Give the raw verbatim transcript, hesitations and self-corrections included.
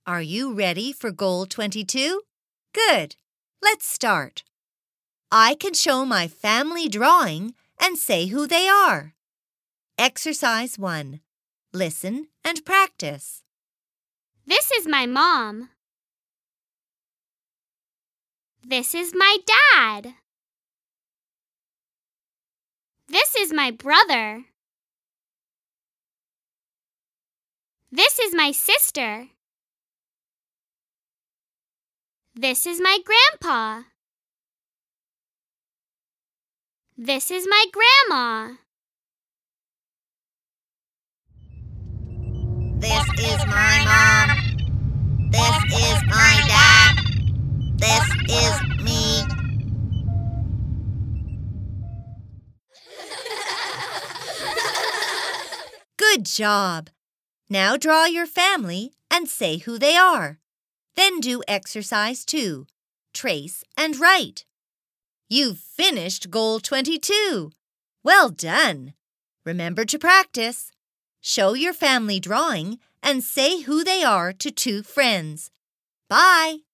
Are you ready for Goal twenty-two? Good. Let's start. I can show my family drawing and say who they are. Exercise one. Listen and practice. This is my mom. This is my dad. This is my brother. This is my sister. This is my grandpa. This is my grandma. This is my mom. This is my dad. This is me. Good job! Now draw your family and say who they are. Then do exercise two. Trace and write. You've finished Goal twenty-two. Well done! Remember to practice. Show your family drawing and say who they are to two friends. Bye!